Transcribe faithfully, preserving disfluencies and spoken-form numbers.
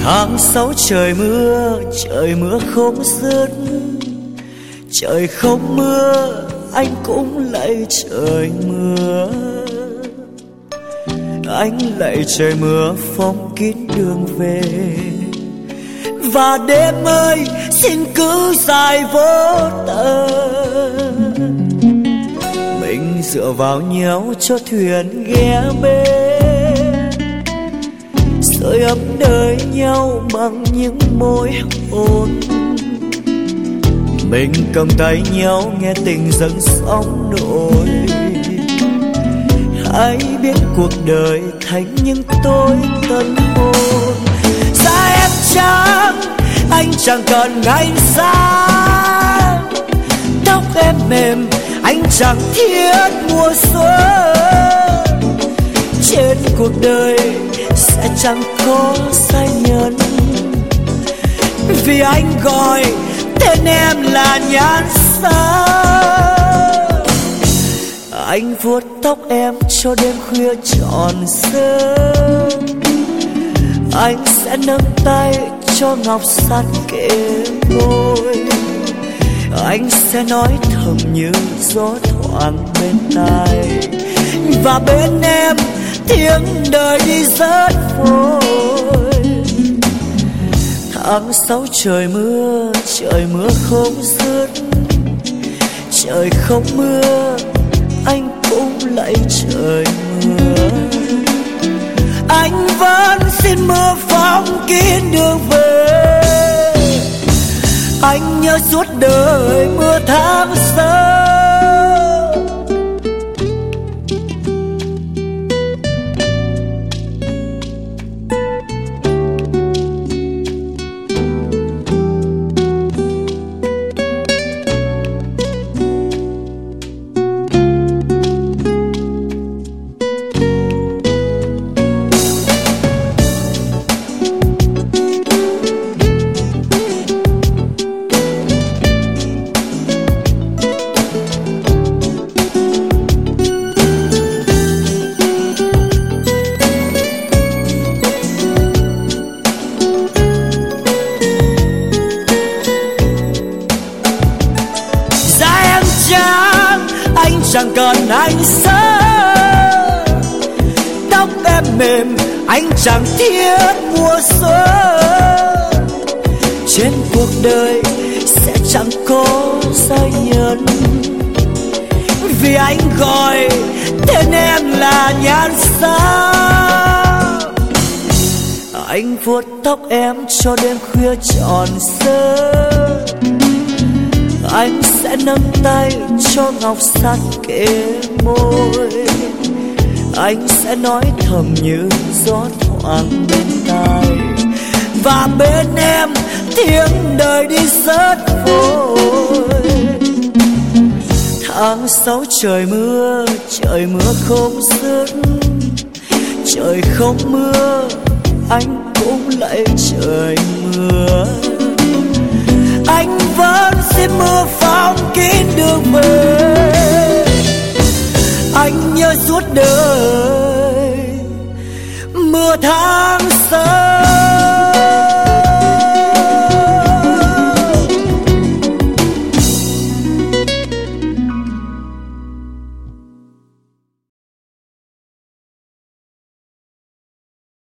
Tháng sáu trời mưa, trời mưa không dứt. Trời không mưa, anh cũng lạy trời mưa. Anh lạy trời mưa phong kín đường về. Và đêm ơi xin cứ dài vô tận. Mình dựa vào nhau cho thuyền ghé bên, sưởi ấm đời nhau bằng những môi hôn. Mình cầm tay nhau nghe tình dâng sóng nổi. Hãy biết cuộc đời thành những tối tân hôn. Da em trắng, anh chẳng cần ánh sáng. Tóc em mềm, anh chẳng thiết mùa xuân. Trên cuộc đời sẽ chẳng có sai nhân, vì anh gọi tên em là nhan sắc. Anh vuốt tóc em cho đêm khuya tròn sớm. Anh sẽ nâng tay cho ngọc sắt kề môi. Anh sẽ nói thầm như gió thoảng bên tai. Và bên em tiếng đời đi rất vội. Tháng sáu trời mưa, trời mưa không dứt. Trời không mưa, anh cũng lạy trời mưa. Anh vẫn xin mưa phong kín đường về. Anh nhớ suốt đời mưa tháng sáu. Anh chẳng cần ánh sáng. Tóc em mềm, anh chẳng thiết mùa xuân. Trên cuộc đời sẽ chẳng có giai nhân, vì anh gọi tên em là nhan sắc. Anh vuốt tóc em cho đêm khuya tròn sớm. Anh sẽ nâng tay cho ngọc sắt kề môi. Anh sẽ nói thầm như gió thoảng bên tai. Và bên em tiếng đời đi rất vội. Tháng sáu trời mưa, trời mưa không dứt. Trời không mưa, anh cũng lạy trời mưa. Anh vẫn xin mưa